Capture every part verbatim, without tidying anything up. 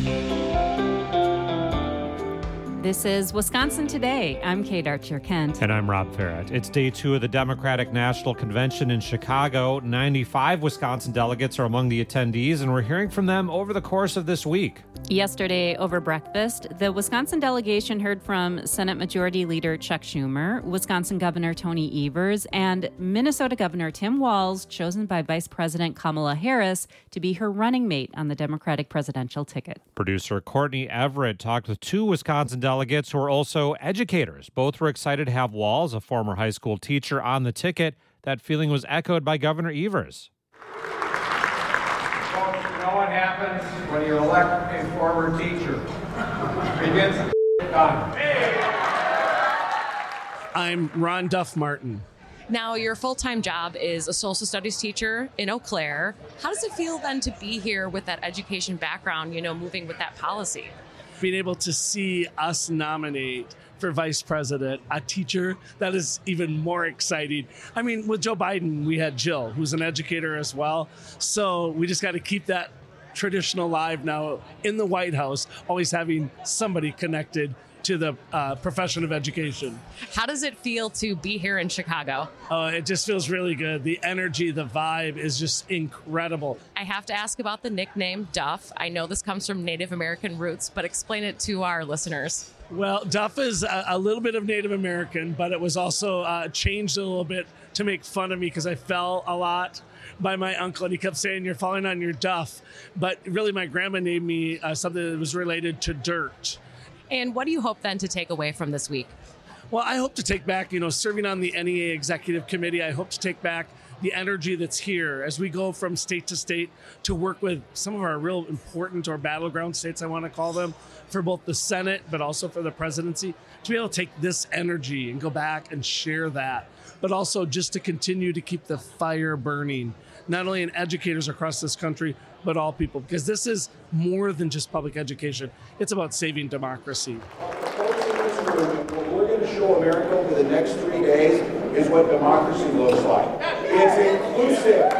This is Wisconsin Today. I'm Kate Archer-Kent. And I'm Rob Farrett. It's day two of the Democratic National Convention in Chicago. ninety-five Wisconsin delegates are among the attendees, and we're hearing from them over the course of this week. Yesterday, over breakfast, the Wisconsin delegation heard from Senate Majority Leader Chuck Schumer, Wisconsin Governor Tony Evers, and Minnesota Governor Tim Walz, chosen by Vice President Kamala Harris to be her running mate on the Democratic presidential ticket. Producer Courtney Everett talked with two Wisconsin delegates who are also educators. Both were excited to have Walz, a former high school teacher, on the ticket. That feeling was echoed by Governor Evers. You know what happens when you elect a former teacher? He gets the done. I'm Ron Duff Martin. Now, your full-time job is a social studies teacher in Eau Claire. How does it feel then to be here with that education background, you know, moving with that policy? Being able to see us nominate for vice president a teacher, that is even more exciting. I mean, with Joe Biden, we had Jill, who's an educator as well. So we just got to keep that tradition alive now in the White House, always having somebody connected to the uh, profession of education. How does it feel to be here in Chicago? Uh, it just feels really good. The energy, the vibe is just incredible. I have to ask about the nickname Duff. I know this comes from Native American roots, but explain it to our listeners. Well, Duff is a, a little bit of Native American, but it was also uh, changed a little bit to make fun of me because I fell a lot by my uncle, and he kept saying, "You're falling on your duff." But really, my grandma named me uh, something that was related to dirt. And what do you hope then to take away from this week? Well, I hope to take back, you know, serving on the N E A Executive Committee, I hope to take back the energy that's here as we go from state to state to work with some of our real important or battleground states, I want to call them, for both the Senate, but also for the presidency, to be able to take this energy and go back and share that, but also just to continue to keep the fire burning, not only in educators across this country, but all people, because this is more than just public education. It's about saving democracy. What we're going to show America over the next three days is what democracy looks like. It's inclusive.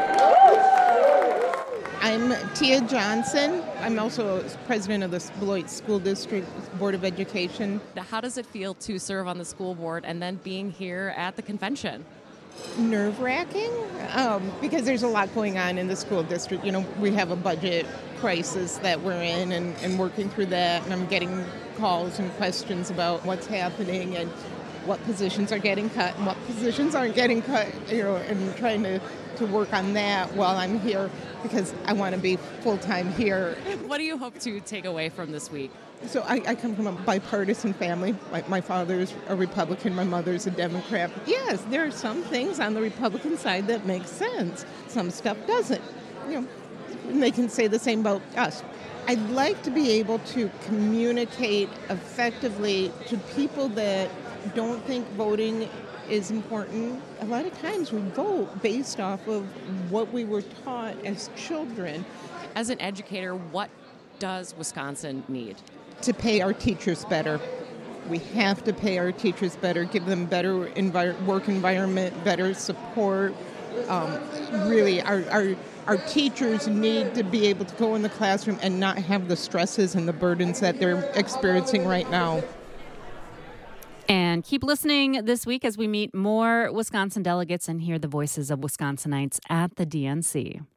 I'm Tia Johnson. I'm also president of the Beloit School District Board of Education. How does it feel to serve on the school board and then being here at the convention? Nerve-wracking um, because there's a lot going on in the school district. You know, we have a budget crisis that we're in and, and working through that, and I'm getting calls and questions about what's happening and what positions are getting cut and what positions aren't getting cut, you know, and trying to, to work on that while I'm here because I want to be full-time here. What do you hope to take away from this week? So I, I come from a bipartisan family. My, my father's a Republican, my mother's a Democrat. Yes, there are some things on the Republican side that make sense. Some stuff doesn't. You know, and they can say the same about us. I'd like to be able to communicate effectively to people that don't think voting is important. A lot of times we vote based off of what we were taught as children. As an educator, what does Wisconsin need? To pay our teachers better. We have to pay our teachers better, give them better envir- work environment, better support. Um, really, our, our our teachers need to be able to go in the classroom and not have the stresses and the burdens that they're experiencing right now. And keep listening this week as we meet more Wisconsin delegates and hear the voices of Wisconsinites at the D N C.